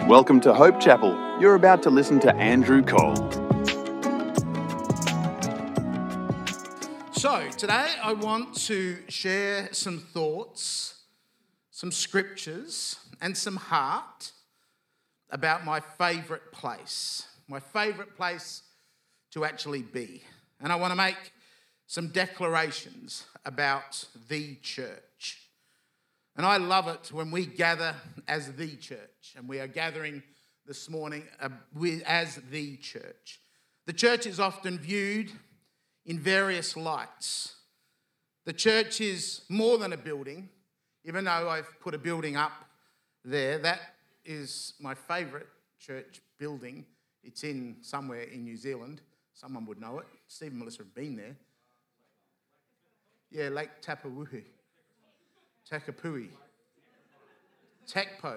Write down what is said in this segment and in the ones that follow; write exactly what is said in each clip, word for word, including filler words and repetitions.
Welcome to Hope Chapel. You're about to listen to Andrew Cole. So, today I want to share some thoughts, some scriptures, and some heart about my favourite place. My favourite place to actually be. And I want to make some declarations about the church. And I love it when we gather as the church. And we are gathering this morning as the church. The church is often viewed in various lights. The church is more than a building, even though I've put a building up there. That is my favourite church building. It's in somewhere in New Zealand. Someone would know it. Steve and Melissa have been there. Yeah, Lake Tapawuhi. Takapui. Tekpo.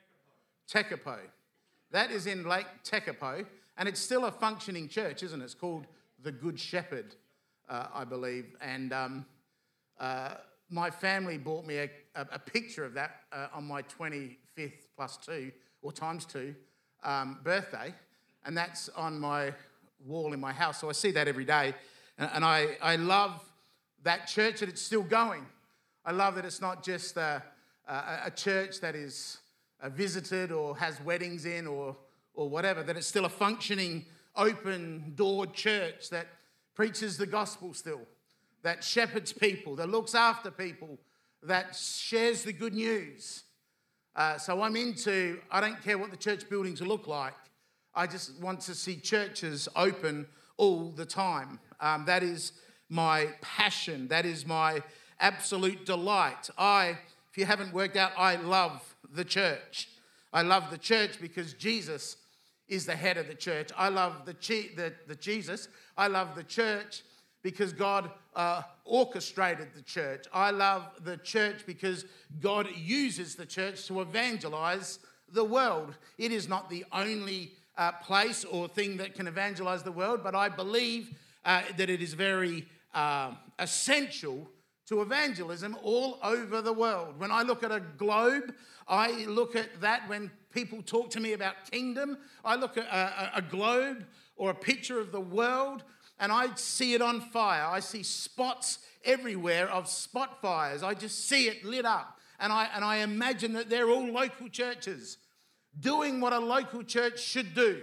Tekapo. That is in Lake Tekapo, and it's still a functioning church, isn't it? It's called the Good Shepherd, uh, I believe. And um, uh, my family bought me a, a, a picture of that uh, on my twenty-fifth plus two, or times two, um, birthday, and that's on my wall in my house. So I see that every day, and, and I, I love that church, that it's still going. I love that it's not just a, a, a church that is uh, visited or has weddings in or or whatever, that it's still a functioning, open-doored church that preaches the gospel still, that shepherds people, that looks after people, that shares the good news. Uh, so I'm into, I don't care what the church buildings look like. I just want to see churches open all the time. Um, that is my passion. That is my absolute delight. I, if you haven't worked out, I love the church. I love the church because Jesus is the head of the church. I love the, the, the Jesus. I love the church because God uh, orchestrated the church. I love the church because God uses the church to evangelize the world. It is not the only uh, place or thing that can evangelize the world, but I believe uh, that it is very uh, essential to evangelism all over the world. When I look at a globe, I look at that when people talk to me about kingdom. I look at a, a globe or a picture of the world and I see it on fire. I see spots everywhere of spot fires. I just see it lit up. And I, and I imagine that they're all local churches doing what a local church should do,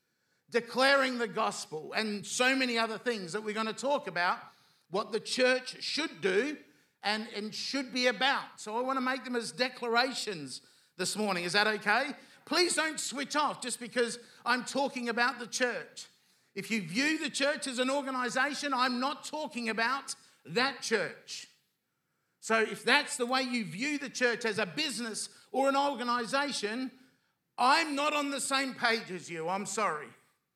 declaring the gospel and so many other things that we're going to talk about, what the church should do and, and should be about. So I want to make them as declarations this morning. Is that okay? Please don't switch off just because I'm talking about the church. If you view the church as an organization, I'm not talking about that church. So if that's the way you view the church, as a business or an organization, I'm not on the same page as you. I'm sorry.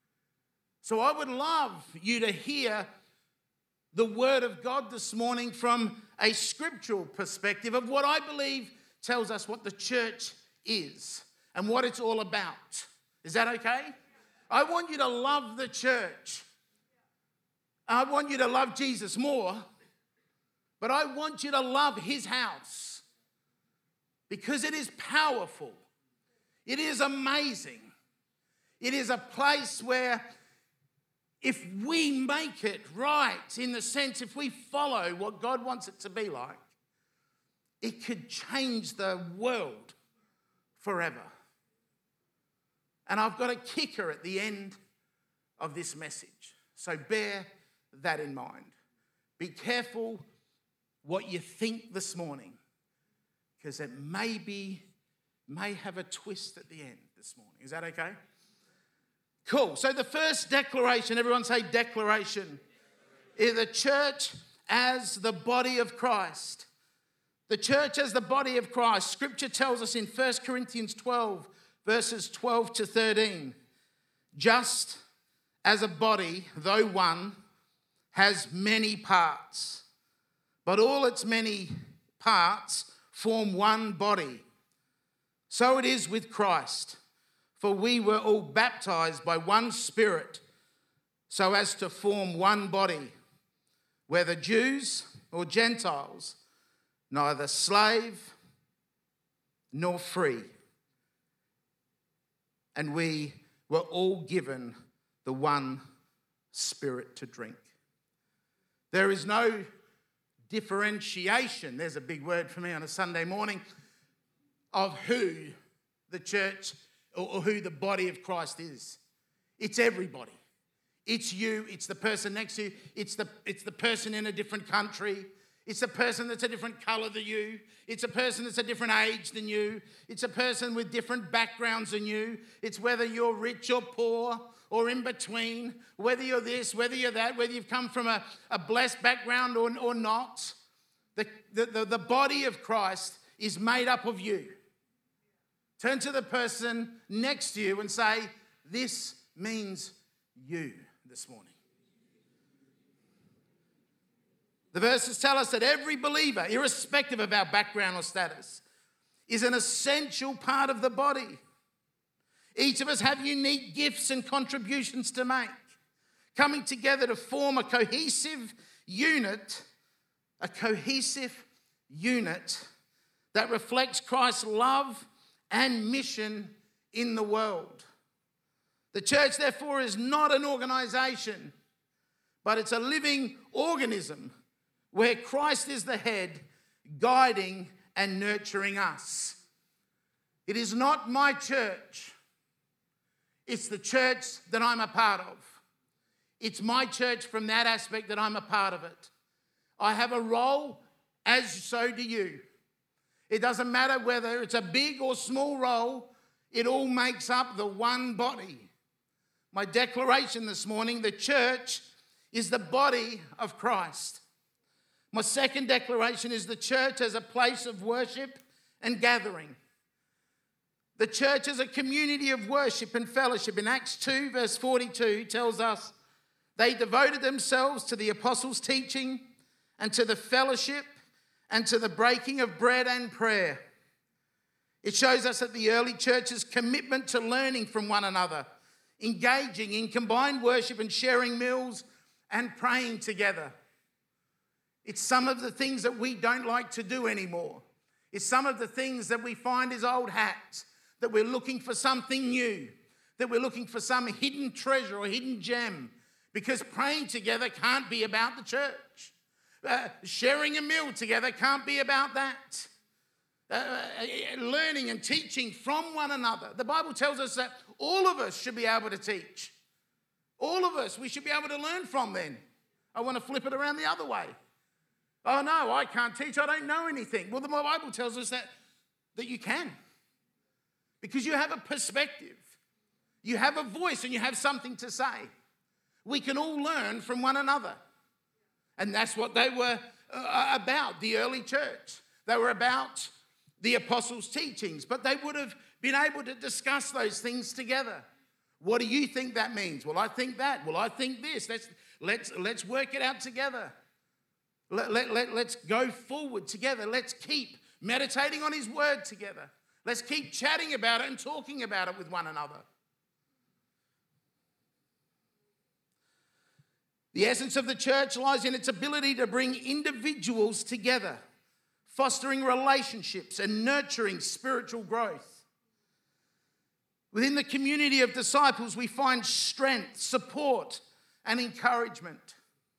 So I would love you to hear the word of God this morning from a scriptural perspective of what I believe tells us what the church is and what it's all about. Is that okay? I want you to love the church. I want you to love Jesus more, but I want you to love his house because it is powerful. It is amazing. It is a place where if we make it right, in the sense, if we follow what God wants it to be like, it could change the world forever. And I've got a kicker at the end of this message. So bear that in mind. Be careful what you think this morning, because it may be, may have a twist at the end this morning. Is that okay? Cool. So the first declaration, everyone say declaration, is the church as the body of Christ. The church as the body of Christ. Scripture tells us in First Corinthians twelve, verses twelve to thirteen, just as a body, though one, has many parts, but all its many parts form one body. So it is with Christ. For we were all baptized by one Spirit so as to form one body, whether Jews or Gentiles, neither slave nor free, and we were all given the one Spirit to drink. There is no differentiation, there's a big word for me on a Sunday morning, of who the church or who the body of Christ is. It's everybody. It's you, it's the person next to you, it's the, it's the person in a different country, it's a person that's a different colour than you, it's a person that's a different age than you, it's a person with different backgrounds than you, it's whether you're rich or poor or in between, whether you're this, whether you're that, whether you've come from a, a blessed background or, or not. The, the, the, the body of Christ is made up of you. Turn to the person next to you and say, this means you this morning. The verses tell us that every believer, irrespective of our background or status, is an essential part of the body. Each of us have unique gifts and contributions to make, coming together to form a cohesive unit, a cohesive unit that reflects Christ's love and mission in the world. The church, therefore, is not an organisation, but it's a living organism where Christ is the head, guiding and nurturing us. It is not my church. It's the church that I'm a part of. It's my church from that aspect that I'm a part of it. I have a role, as so do you. It doesn't matter whether it's a big or small role, it all makes up the one body. My declaration this morning, the church is the body of Christ. My second declaration is the church as a place of worship and gathering. The church is a community of worship and fellowship. In Acts two, verse forty-two, tells us they devoted themselves to the apostles' teaching and to the fellowship and to the breaking of bread and prayer. It shows us that the early church's commitment to learning from one another, engaging in combined worship and sharing meals and praying together. It's some of the things that we don't like to do anymore. It's some of the things that we find is old hat, that we're looking for something new, that we're looking for some hidden treasure or hidden gem, because praying together can't be about the church. Uh, sharing a meal together can't be about that. Uh, learning and teaching from one another. The Bible tells us that all of us should be able to teach. All of us, we should be able to learn from then. I want to flip it around the other way. Oh no, I can't teach, I don't know anything. Well, the Bible tells us that, that you can. Because you have a perspective. You have a voice and you have something to say. We can all learn from one another. And that's what they were uh, about, the early church. They were about the apostles' teachings, but they would have been able to discuss those things together. What do you think that means? Well, I think that. Well, I think this. Let's, let's, let's work it out together. Let, let, let, let's go forward together. Let's keep meditating on his word together. Let's keep chatting about it and talking about it with one another. The essence of the church lies in its ability to bring individuals together, fostering relationships and nurturing spiritual growth. Within the community of disciples, we find strength, support, and encouragement.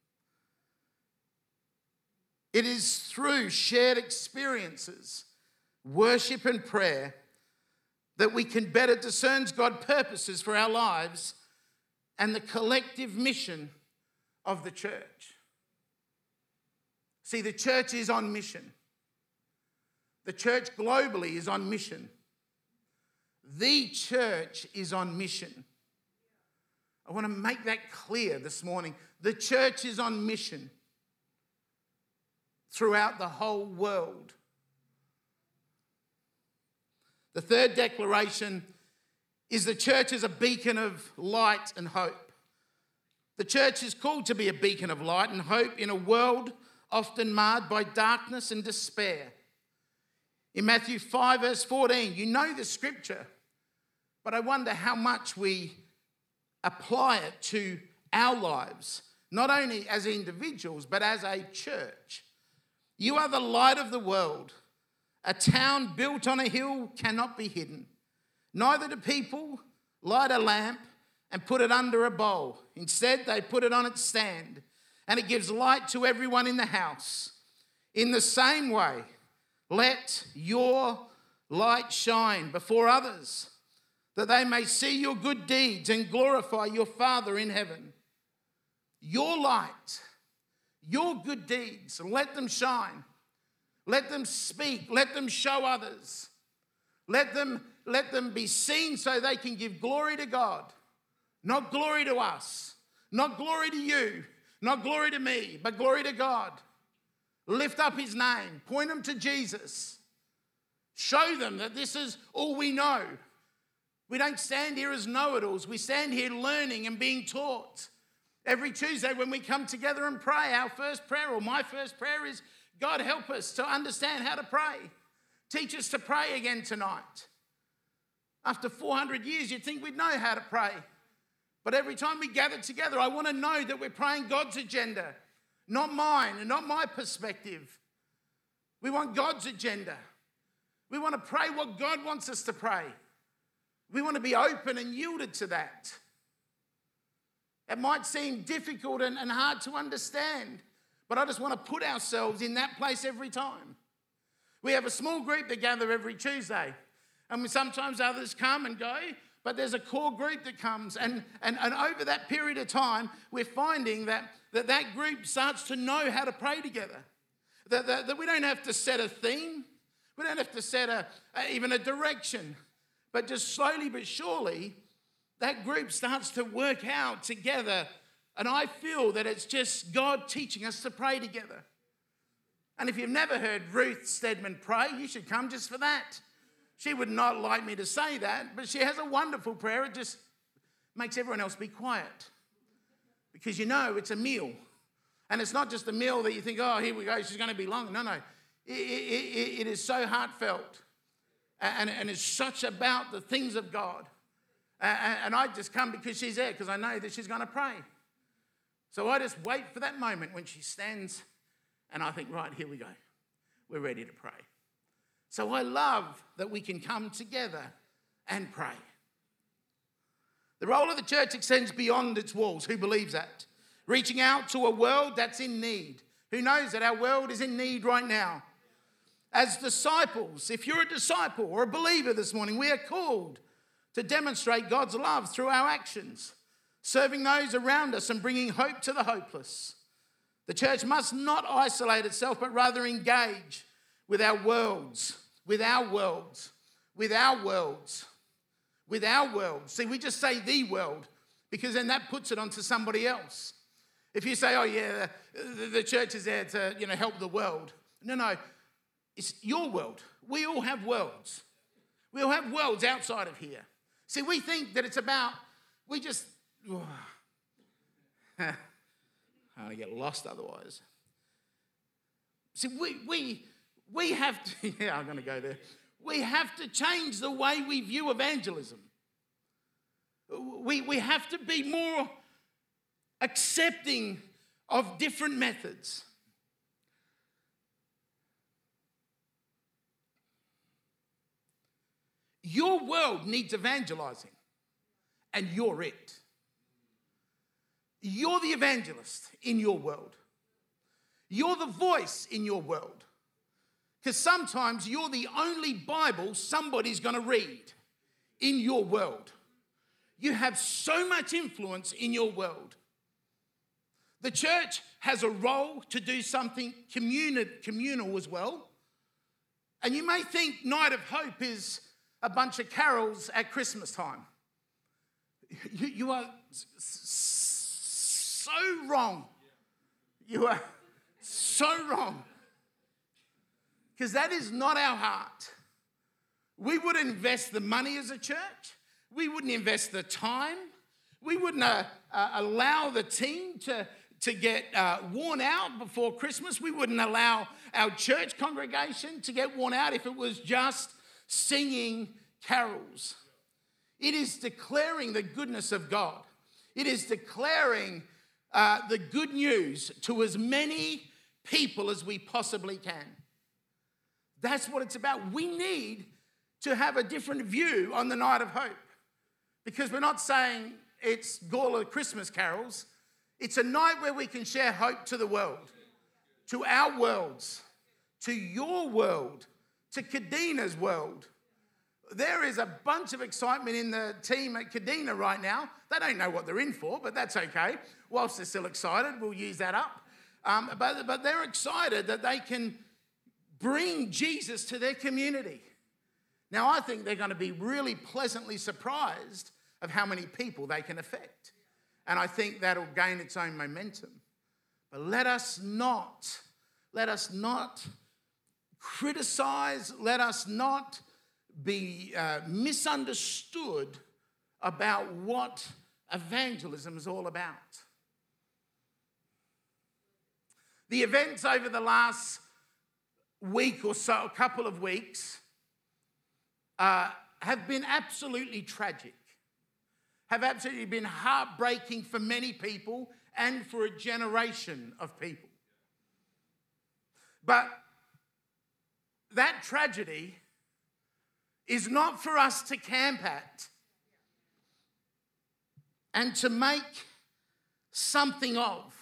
It is through shared experiences, worship and prayer, that we can better discern God's purposes for our lives and the collective mission of the church. See, the church is on mission. The church globally is on mission. The church is on mission. I want to make that clear this morning. The church is on mission throughout the whole world. The third declaration is the church is a beacon of light and hope. The church is called to be a beacon of light and hope in a world often marred by darkness and despair. In Matthew five, verse fourteen, you know the scripture, but I wonder how much we apply it to our lives, not only as individuals, but as a church. You are the light of the world. A town built on a hill cannot be hidden. Neither do people light a lamp, and put it under a bowl. Instead, they put it on its stand, and it gives light to everyone in the house. In the same way, let your light shine before others, that they may see your good deeds and glorify your Father in heaven. Your light, your good deeds, let them shine. Let them speak. Let them show others. Let them, let them be seen so they can give glory to God. Not glory to us. Not glory to you. Not glory to me, but glory to God. Lift up his name. Point them to Jesus. Show them that this is all we know. We don't stand here as know-it-alls. We stand here learning and being taught. Every Tuesday when we come together and pray, our first prayer, or my first prayer, is, God, help us to understand how to pray. Teach us to pray again tonight. After four hundred years, you'd think we'd know how to pray. But every time we gather together, I want to know that we're praying God's agenda, not mine and not my perspective. We want God's agenda. We want to pray what God wants us to pray. We want to be open and yielded to that. It might seem difficult and, and hard to understand, but I just want to put ourselves in that place every time. We have a small group that gather every Tuesday, and sometimes others come and go, but there's a core group that comes, and, and, and over that period of time, we're finding that that, that group starts to know how to pray together. That, that, that we don't have to set a theme. We don't have to set a, a even a direction. But just slowly but surely, that group starts to work out together. And I feel that it's just God teaching us to pray together. And if you've never heard Ruth Stedman pray, you should come just for that. She would not like me to say that, but she has a wonderful prayer. It just makes everyone else be quiet. Because you know it's a meal. And it's not just a meal that you think, oh, here we go, she's going to be long. No, no. It, it, it is so heartfelt. And, and it's such about the things of God. And, and I just come because she's there, because I know that she's going to pray. So I just wait for that moment when she stands, and I think, right, here we go. We're ready to pray. So I love that we can come together and pray. The role of the church extends beyond its walls. Who believes that? Reaching out to a world that's in need. Who knows that our world is in need right now? As disciples, if you're a disciple or a believer this morning, we are called to demonstrate God's love through our actions, serving those around us and bringing hope to the hopeless. The church must not isolate itself, but rather engage with our worlds, with our worlds, with our worlds, with our world. See, we just say the world, because then that puts it onto somebody else. If you say, oh yeah, the, the church is there to, you know, help the world. No, no, it's your world. We all have worlds. We all have worlds outside of here. See, we think that it's about, we just, oh, I'm going to get lost otherwise. See, we, we, we have to, yeah, I'm going to go there. We have to change the way we view evangelism. We, we have to be more accepting of different methods. Your world needs evangelizing, and you're it. You're the evangelist in your world. You're the voice in your world. Because sometimes you're the only Bible somebody's going to read in your world. You have so much influence in your world. The church has a role to do something communal, communal as well. And you may think Night of Hope is a bunch of carols at Christmas time. You, you are so wrong. You are so wrong. Because that is not our heart. We wouldn't invest the money as a church. We wouldn't invest the time. We wouldn't uh, uh, allow the team to, to get uh, worn out before Christmas. We wouldn't allow our church congregation to get worn out if it was just singing carols. It is declaring the goodness of God. It is declaring uh, the good news to as many people as we possibly can. That's what it's about. We need to have a different view on the Night of Hope. Because we're not saying it's Gawler Christmas carols. It's a night where we can share hope to the world, to our worlds, to your world, to Kadeena's world. There is a bunch of excitement in the team at Kadena right now. They don't know what they're in for, but that's okay. Whilst they're still excited, we'll use that up. Um, but, but they're excited that they can bring Jesus to their community. Now, I think they're going to be really pleasantly surprised of how many people they can affect. And I think that'll gain its own momentum. But let us not, let us not criticize, let us not be uh, misunderstood about what evangelism is all about. The events over the last week or so, a couple of weeks, uh, have been absolutely tragic, have absolutely been heartbreaking for many people and for a generation of people. But that tragedy is not for us to camp at and to make something of.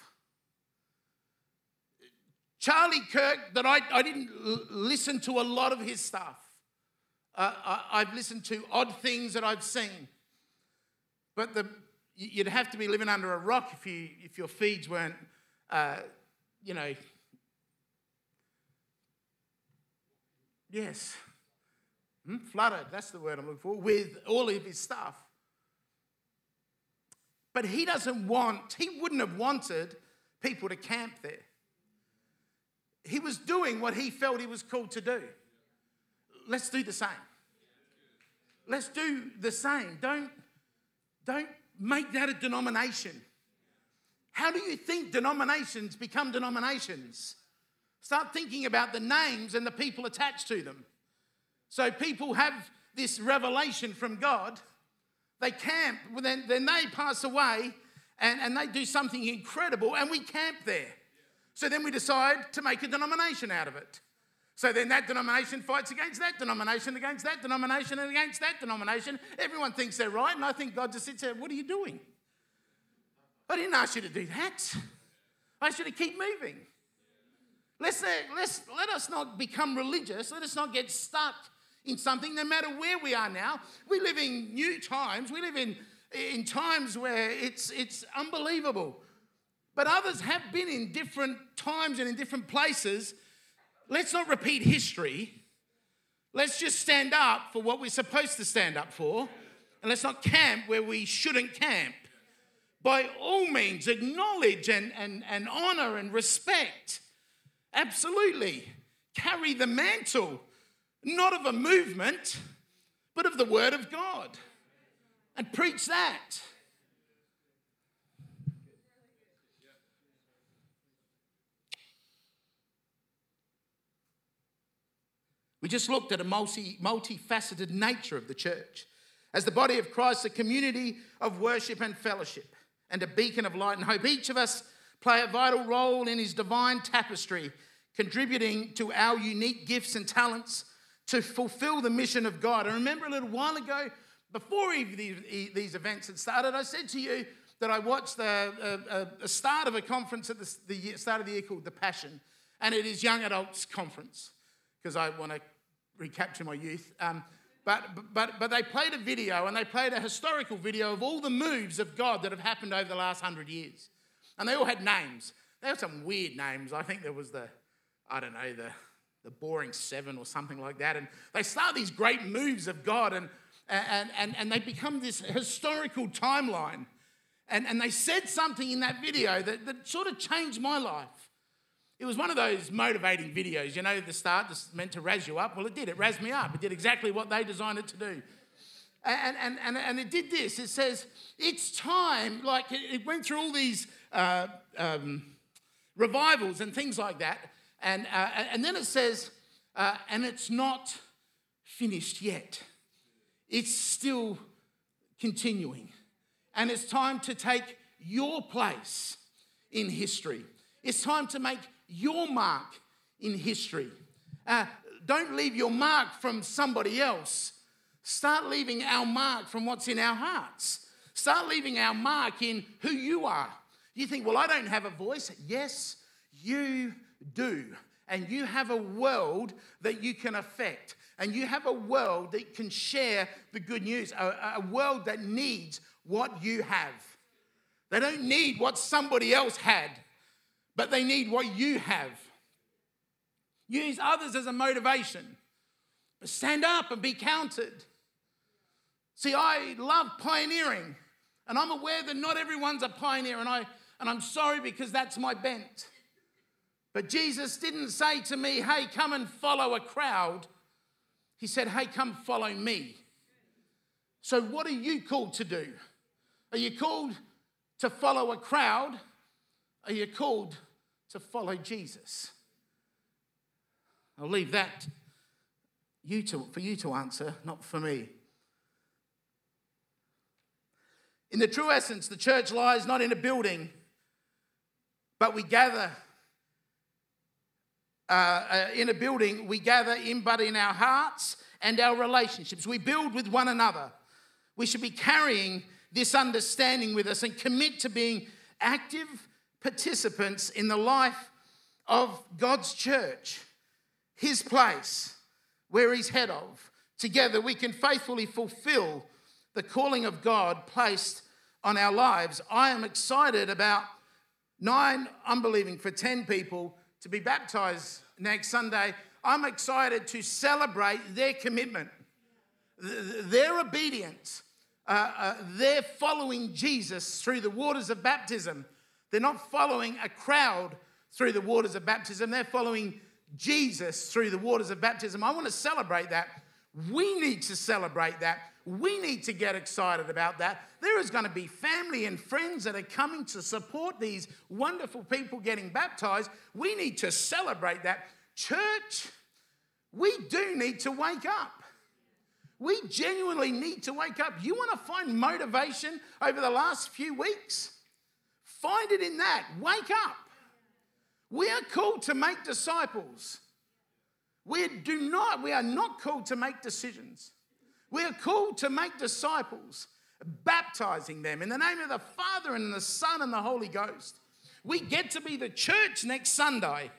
Charlie Kirk, that I, I didn't l- listen to a lot of his stuff. Uh, I, I've listened to odd things that I've seen. But the, you'd have to be living under a rock if you if your feeds weren't, uh, you know, yes, hmm? flooded, that's the word I'm looking for, with all of his stuff. But he doesn't want, he wouldn't have wanted people to camp there. He was doing what he felt he was called to do. Let's do the same. Let's do the same. Don't, don't make that a denomination. How do you think denominations become denominations? Start thinking about the names and the people attached to them. So people have this revelation from God. They camp, then, then they pass away and, and they do something incredible and we camp there. So then we decide to make a denomination out of it. So then that denomination fights against that denomination, against that denomination, and against that denomination. Everyone thinks they're right, and I think God just sits there, what are you doing? I didn't ask you to do that. I asked you to keep moving. Let's, let's, let us not become religious. Let us not get stuck in something, no matter where we are now. We live in new times. We live in, in times where it's, it's unbelievable. But others have been in different times and in different places. Let's not repeat history. Let's just stand up for what we're supposed to stand up for. And let's not camp where we shouldn't camp. By all means, acknowledge and, and, and honour and respect. Absolutely. Carry the mantle, not of a movement, but of the Word of God. And preach that. We just looked at a multi, multifaceted nature of the church. As the body of Christ, a community of worship and fellowship, and a beacon of light and hope. Each of us play a vital role in his divine tapestry, contributing to our unique gifts and talents to fulfill the mission of God. I remember a little while ago, before these, these events had started, I said to you that I watched the uh, uh, start of a conference at the, the start of the year called The Passion, and it is Young Adults Conference, because I want to recapture my youth. Um, but, but, but they played a video, and they played a historical video of all the moves of God that have happened over the last hundred years. And they all had names. They had some weird names. I think there was the, I don't know, the, the Boring Seven or something like that. And they start these great moves of God, and, and, and, and they become this historical timeline. And, and they said something in that video that, that sort of changed my life. It was one of those motivating videos, you know, at the start, just meant to razz you up. Well, it did. It razzed me up. It did exactly what they designed it to do. And, and, and, and it did this. It says, it's time, like it went through all these uh, um, revivals and things like that. And, uh, and then it says, uh, and it's not finished yet. It's still continuing. And it's time to take your place in history. It's time to make your mark in history. Uh, don't leave your mark from somebody else. Start leaving our mark from what's in our hearts. Start leaving our mark in who you are. You think, well, I don't have a voice. Yes, you do. And you have a world that you can affect. And you have a world that can share the good news. A, a world that needs what you have. They don't need what somebody else had, but they need what you have. Use others as a motivation. But stand up and be counted. See, I love pioneering. And I'm aware that not everyone's a pioneer. And, I, and I'm sorry because that's my bent. But Jesus didn't say to me, hey, come and follow a crowd. He said, hey, come follow me. So what are you called to do? Are you called to follow a crowd? Are you called to follow Jesus? I'll leave that you to, for you to answer, not for me. In the true essence, the church lies not in a building, but we gather uh, uh, in a building, we gather in, but in our hearts and our relationships. We build with one another. We should be carrying this understanding with us and commit to being active participants in the life of God's church, his place, where he's head of. Together we can faithfully fulfill the calling of God placed on our lives. I am excited about nine, I'm believing for ten people to be baptized next Sunday. I'm excited to celebrate their commitment, their obedience. Uh, uh, they're following Jesus through the waters of baptism. They're not following a crowd through the waters of baptism. They're following Jesus through the waters of baptism. I want to celebrate that. We need to celebrate that. We need to get excited about that. There is going to be family and friends that are coming to support these wonderful people getting baptized. We need to celebrate that. Church, we do need to wake up. We genuinely need to wake up. You want to find motivation over the last few weeks? Find it in that. Wake up. We are called to make disciples. We do not, we are not called to make decisions. We are called to make disciples, baptizing them in the name of the Father and the Son and the Holy Ghost. We get to be the church next Sunday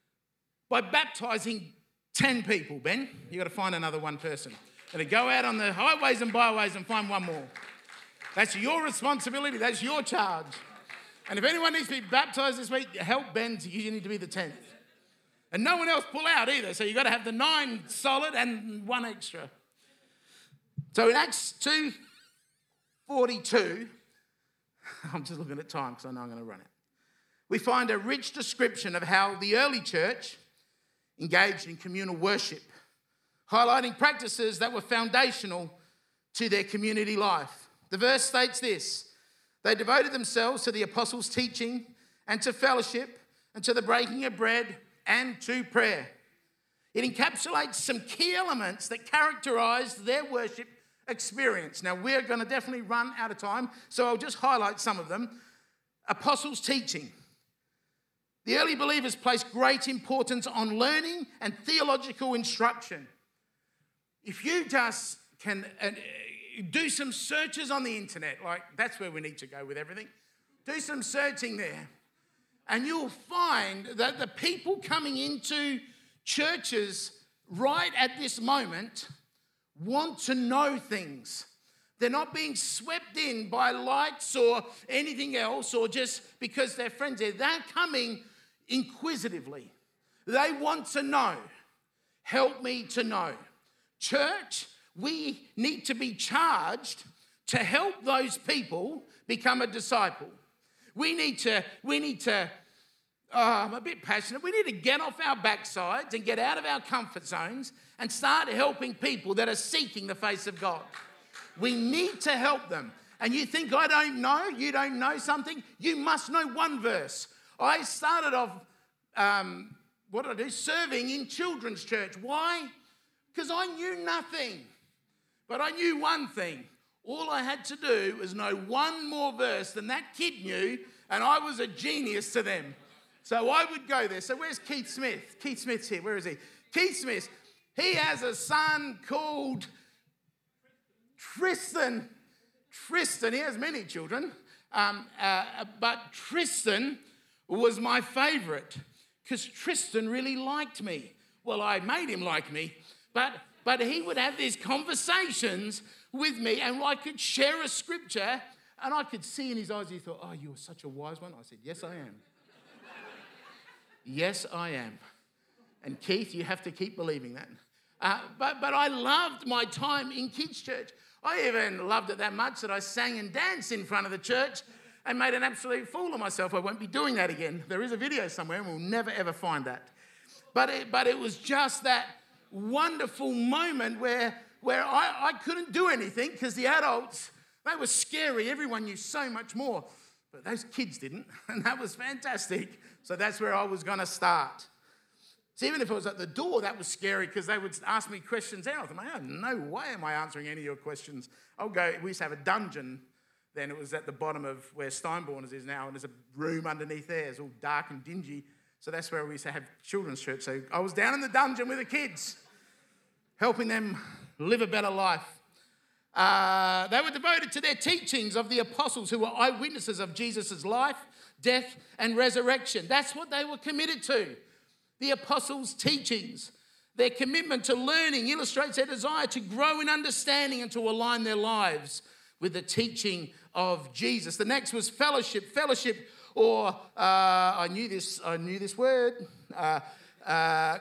by baptizing ten people. Ben, you've got to find another one person. And to go out on the highways and byways and find one more. That's your responsibility. That's your charge. And if anyone needs to be baptized this week, help Ben. You need to be the tenth. And no one else pull out either. So you've got to have the nine solid and one extra. So in Acts two forty-two, I'm just looking at time because I know I'm going to run it. We find a rich description of how the early church engaged in communal worship, highlighting practices that were foundational to their community life. The verse states this: they devoted themselves to the apostles' teaching and to fellowship and to the breaking of bread and to prayer. It encapsulates some key elements that characterized their worship experience. Now, we're going to definitely run out of time, so I'll just highlight some of them. Apostles' teaching. The early believers placed great importance on learning and theological instruction. If you just can uh, do some searches on the internet, like that's where we need to go with everything, do some searching there, and you'll find that the people coming into churches right at this moment want to know things. They're not being swept in by likes or anything else, or just because they're friends there. They're coming inquisitively. They want to know. Help me to know. Church, we need to be charged to help those people become a disciple. We need to, we need to, oh, I'm a bit passionate. We need to get off our backsides and get out of our comfort zones and start helping people that are seeking the face of God. We need to help them. And you think I don't know? You don't know something? You must know one verse. I started off, um, what did I do? Serving in children's church. Why? Because I knew nothing. But I knew one thing. All I had to do was know one more verse than that kid knew, and I was a genius to them. So I would go there. So where's Keith Smith? Keith Smith's here. Where is he? Keith Smith. He has a son called Tristan, Tristan, he has many children, um, uh, but Tristan was my favourite because Tristan really liked me. Well, I made him like me, but but he would have these conversations with me, and I could share a scripture, and I could see in his eyes, he thought, oh, you're such a wise one. I said, yes, I am. Yes, I am. And Keith, you have to keep believing that. Uh, but, but I loved my time in kids' church. I even loved it that much that I sang and danced in front of the church and made an absolute fool of myself. I won't be doing that again. There is a video somewhere, and we'll never, ever find that. But it, but it was just that wonderful moment where, where I, I couldn't do anything because the adults, they were scary. Everyone knew so much more. But those kids didn't, and that was fantastic. So that's where I was going to start. So even if it was at the door, that was scary because they would ask me questions there. I thought, oh, no way am I answering any of your questions. I'll go, we used to have a dungeon. Then it was at the bottom of where Steinborners is now, and there's a room underneath there. It's all dark and dingy. So that's where we used to have children's church. So I was down in the dungeon with the kids, helping them live a better life. Uh, they were devoted to their teachings of the apostles who were eyewitnesses of Jesus' life, death, and resurrection. That's what they were committed to. The apostles' teachings. Their commitment to learning illustrates their desire to grow in understanding and to align their lives with the teaching of Jesus. The next was fellowship. Fellowship, or uh, I knew this. I knew this word. Uh, uh,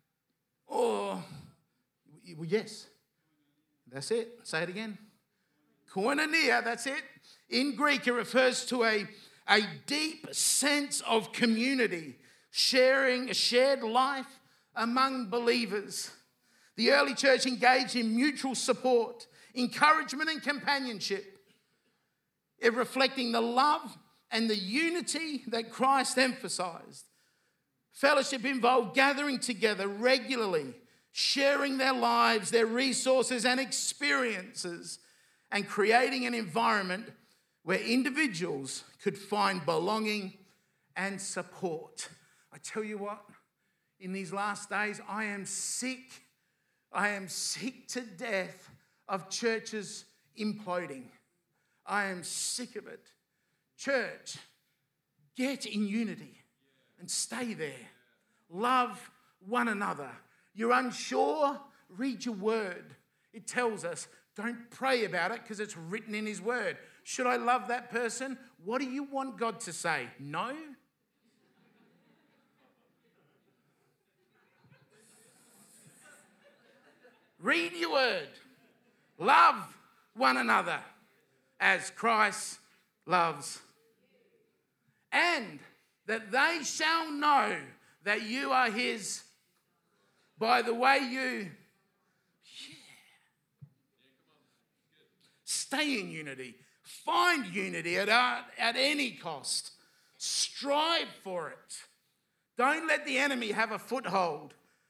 or well, yes, that's it. Say it again. Koinonia. That's it. In Greek, it refers to a a deep sense of community, sharing a shared life among believers. The early church engaged in mutual support, encouragement, and companionship, it reflecting the love and the unity that Christ emphasized. Fellowship involved gathering together regularly, sharing their lives, their resources, and experiences, and creating an environment where individuals could find belonging and support. I tell you what, in these last days, I am sick. I am sick to death of churches imploding. I am sick of it. Church, get in unity and stay there. Love one another. You're unsure? Read your word. It tells us, don't pray about it because it's written in his word. Should I love that person? What do you want God to say? No? Read your word. Love one another as Christ loves. And that they shall know that you are his by the way you yeah. Stay in unity. Find unity at, at any cost. Strive for it. Don't let the enemy have a foothold.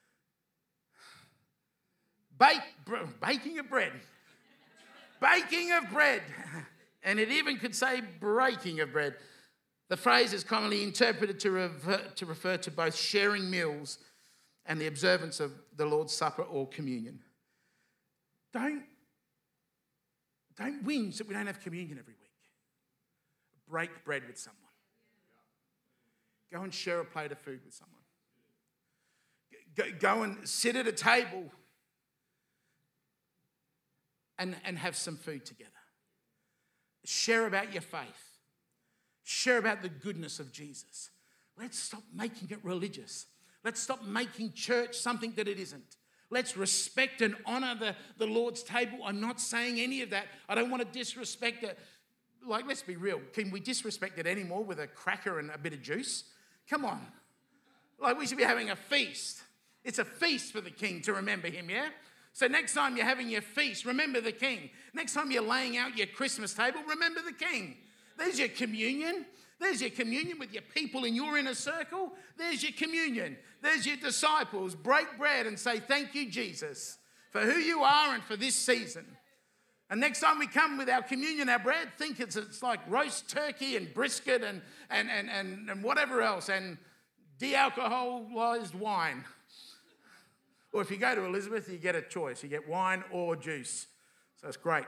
Bake, baking of bread. Baking of bread. And it even could say breaking of bread. The phrase is commonly interpreted to refer, to refer to both sharing meals and the observance of the Lord's Supper or communion. Don't, don't whinge that we don't have communion every week. Break bread with someone. Go and share a plate of food with someone. Go, go and sit at a table and, and have some food together. Share about your faith. Share about the goodness of Jesus. Let's stop making it religious. Let's stop making church something that it isn't. Let's respect and honour the, the Lord's table. I'm not saying any of that. I don't want to disrespect it. Like, let's be real. Can we disrespect it anymore with a cracker and a bit of juice? Come on. Like, we should be having a feast. It's a feast for the King to remember him, yeah? So next time you're having your feast, remember the King. Next time you're laying out your Christmas table, remember the King. There's your communion. There's your communion with your people in your inner circle. There's your communion. There's your disciples. Break bread and say, thank you, Jesus, for who you are and for this season. And next time we come with our communion, our bread, think it's, it's like roast turkey and brisket and, and, and, and, and whatever else, and de-alcoholized wine. Or if you go to Elizabeth, you get a choice. You get wine or juice. That's great.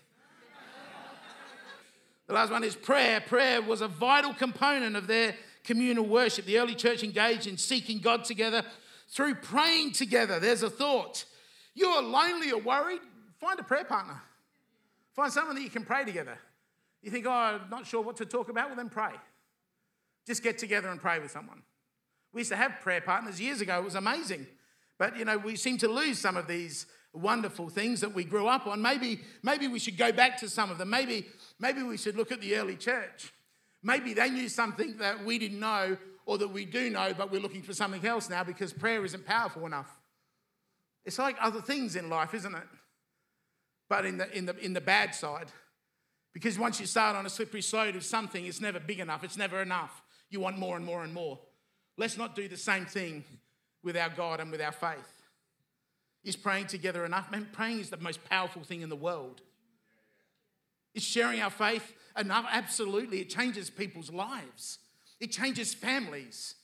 The last one is prayer. Prayer was a vital component of their communal worship. The early church engaged in seeking God together through praying together. There's a thought. You're lonely or worried? Find a prayer partner. Find someone that you can pray together. You think, oh, I'm not sure what to talk about? Well, then pray. Just get together and pray with someone. We used to have prayer partners years ago. It was amazing. But, you know, we seem to lose some of these wonderful things that we grew up on. Maybe, maybe we should go back to some of them. Maybe, maybe we should look at the early church. Maybe they knew something that we didn't know or that we do know, but we're looking for something else now because prayer isn't powerful enough. It's like other things in life, isn't it? But in the, in the, in the bad side. Because once you start on a slippery slope of something, it's never big enough. It's never enough. You want more and more and more. Let's not do the same thing with our God and with our faith. Is praying together enough? Man, praying is the most powerful thing in the world. Is sharing our faith enough? Absolutely. It changes people's lives. It changes families.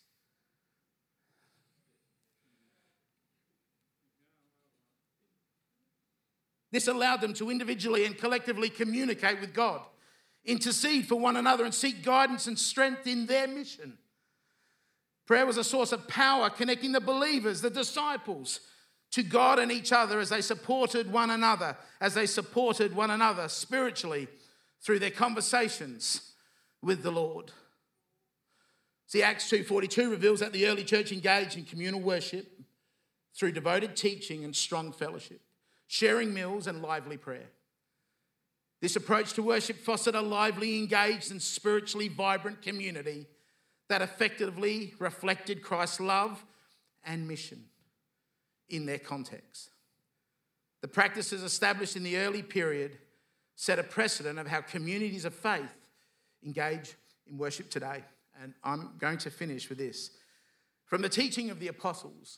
This allowed them to individually and collectively communicate with God, intercede for one another, and seek guidance and strength in their mission. Prayer was a source of power, connecting the believers, the disciples, to God and each other as they supported one another, as they supported one another spiritually through their conversations with the Lord. See, Acts two forty-two reveals that the early church engaged in communal worship through devoted teaching and strong fellowship, sharing meals and lively prayer. This approach to worship fostered a lively, engaged and spiritually vibrant community that effectively reflected Christ's love and mission in their context. The practices established in the early period set a precedent of how communities of faith engage in worship today. And I'm going to finish with this. From the teaching of the apostles,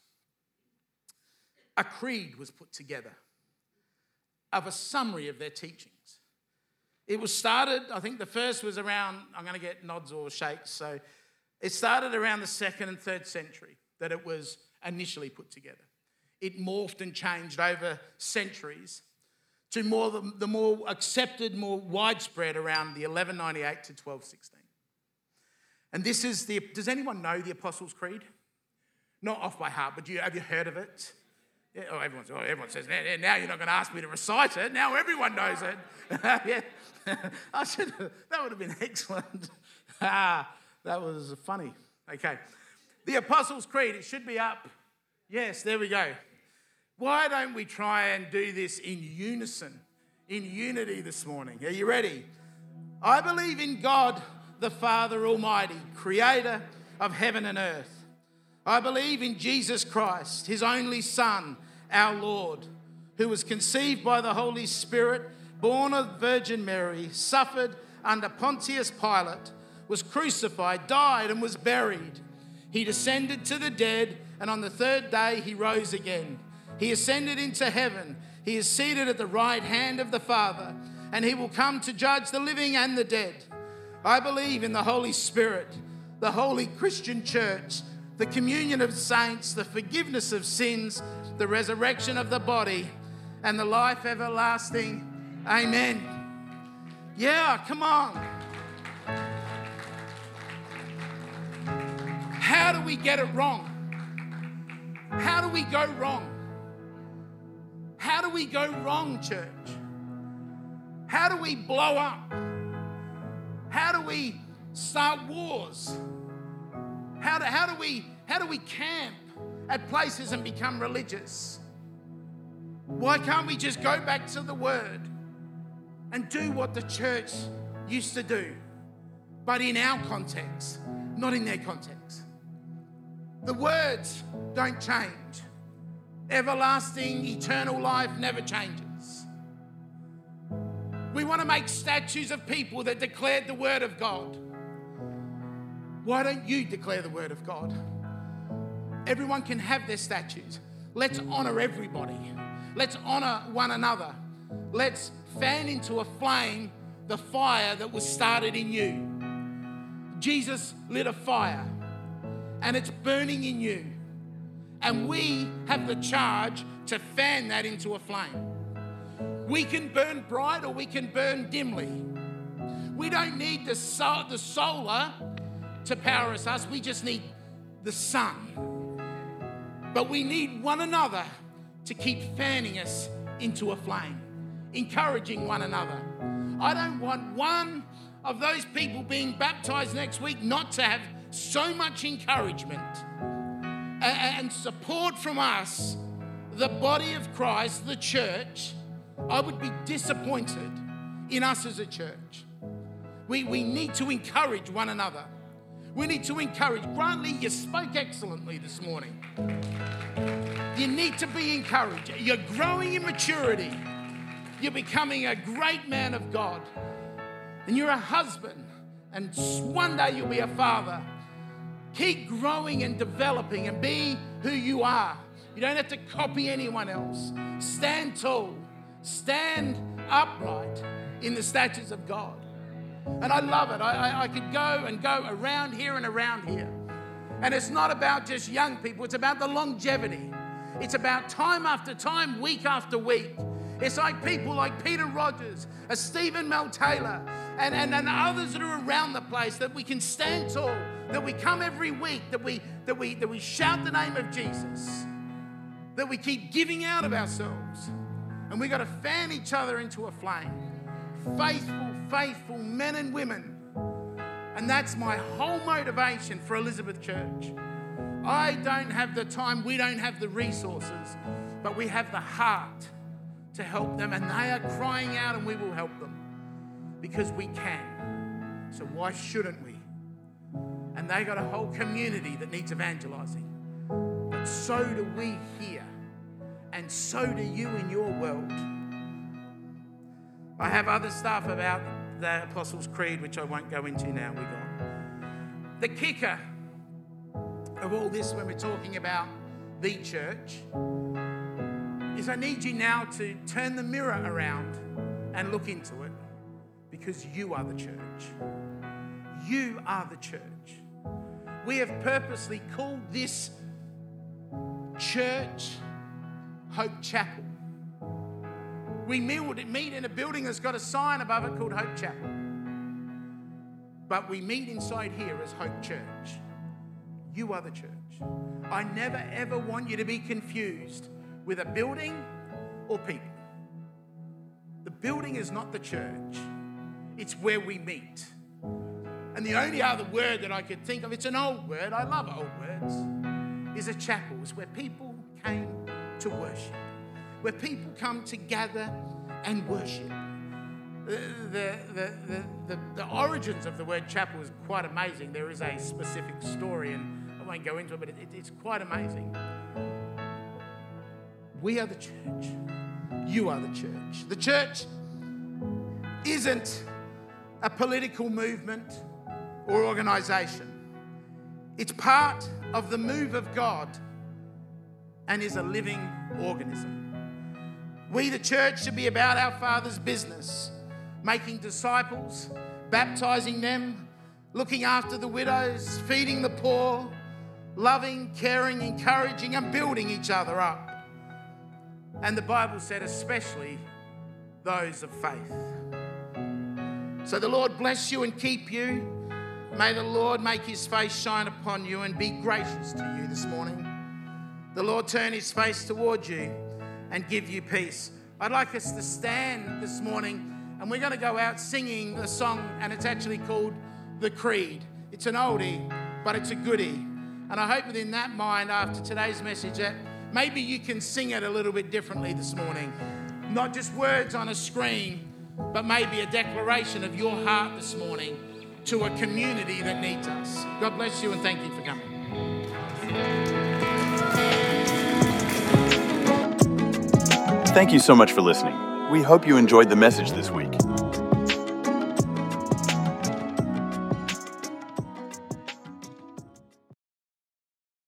a creed was put together of a summary of their teachings. It was started, I think the first was around, I'm going to get nods or shakes, so it started around the second and third century that it was initially put together. It morphed and changed over centuries to more the, the more accepted, more widespread around the eleven ninety-eight to twelve sixteen. And this is the, does anyone know the Apostles' Creed? Not off by heart, but do you, have you heard of it? Yeah, oh, everyone, oh, everyone says, now, now you're not going to ask me to recite it. Now everyone knows it. Yeah. I should, that would have been excellent. ah, that was funny. Okay. The Apostles' Creed, it should be up. Yes, there we go. Why don't we try and do this in unison, in unity this morning? Are you ready? I believe in God, the Father Almighty, creator of heaven and earth. I believe in Jesus Christ, his only Son, our Lord, who was conceived by the Holy Spirit, born of Virgin Mary, suffered under Pontius Pilate, was crucified, died, and was buried. He descended to the dead, and on the third day he rose again. He ascended into heaven. He is seated at the right hand of the Father, and he will come to judge the living and the dead. I believe in the Holy Spirit, the holy Christian church, the communion of saints, the forgiveness of sins, the resurrection of the body, and the life everlasting. Amen. Yeah, come on. How do we get it wrong? How do we go wrong? How do we go wrong, church? How do we blow up? How do we start wars? How do, how do we how do we camp at places and become religious? Why can't we just go back to the Word and do what the church used to do, but in our context, not in their context? The words don't change. Everlasting, eternal life never changes. We want to make statues of people that declared the Word of God. Why don't you declare the Word of God? Everyone can have their statues. Let's honour everybody. Let's honour one another. Let's fan into a flame the fire that was started in you. Jesus lit a fire, and it's burning in you. And we have the charge to fan that into a flame. We can burn bright or we can burn dimly. We don't need the, so- the solar to power us, us. We just need the sun. But we need one another to keep fanning us into a flame, encouraging one another. I don't want one of those people being baptized next week not to have so much encouragement and support from us, the body of Christ, the church. I would be disappointed in us as a church. We, we need to encourage one another. We need to encourage. Grantley, you spoke excellently this morning. You need to be encouraged. You're growing in maturity. You're becoming a great man of God. And you're a husband. And one day you'll be a father. Keep growing and developing and be who you are. You don't have to copy anyone else. Stand tall. Stand upright in the statutes of God. And I love it. I, I, I could go and go around here and around here. And it's not about just young people. It's about the longevity. It's about time after time, week after week. It's like people like Peter Rogers, a Stephen Mel Taylor, and, and, and others that are around the place, that we can stand tall, that we come every week, that we, that we, that we shout the name of Jesus, that we keep giving out of ourselves. And we've got to fan each other into a flame. Faithful, faithful men and women. And that's my whole motivation for Elizabeth Church. I don't have the time, we don't have the resources, but we have the heart to help them, and they are crying out, and we will help them because we can. So why shouldn't we? And they got a whole community that needs evangelizing. But so do we here, and so do you in your world. I have other stuff about the Apostles' Creed, which I won't go into now. We're gone. The kicker of all this when we're talking about the church is I need you now to turn the mirror around and look into it, because you are the church. You are the church. We have purposely called this church Hope Chapel. We meet in a building that's got a sign above it called Hope Chapel. But we meet inside here as Hope Church. You are the church. I never ever want you to be confused with a building or people. The building is not the church. It's where we meet. And the only other word that I could think of, it's an old word, I love old words, is a chapel. It's where people came to worship. Where people come to gather and worship. The, the, the, the, the, the origins of the word chapel is quite amazing. There is a specific story, and I won't go into it, but it, it, it's quite amazing. We are the church. You are the church. The church isn't a political movement or organisation. It's part of the move of God and is a living organism. We, the church, should be about our Father's business, making disciples, baptising them, looking after the widows, feeding the poor, loving, caring, encouraging, and building each other up. And the Bible said, especially those of faith. So the Lord bless you and keep you. May the Lord make his face shine upon you and be gracious to you this morning. The Lord turn his face towards you and give you peace. I'd like us to stand this morning, and we're going to go out singing a song, and it's actually called The Creed. It's an oldie, but it's a goodie. And I hope within that mind, after today's message, that maybe you can sing it a little bit differently this morning. Not just words on a screen, but maybe a declaration of your heart this morning to a community that needs us. God bless you, and thank you for coming. Thank you so much for listening. We hope you enjoyed the message this week.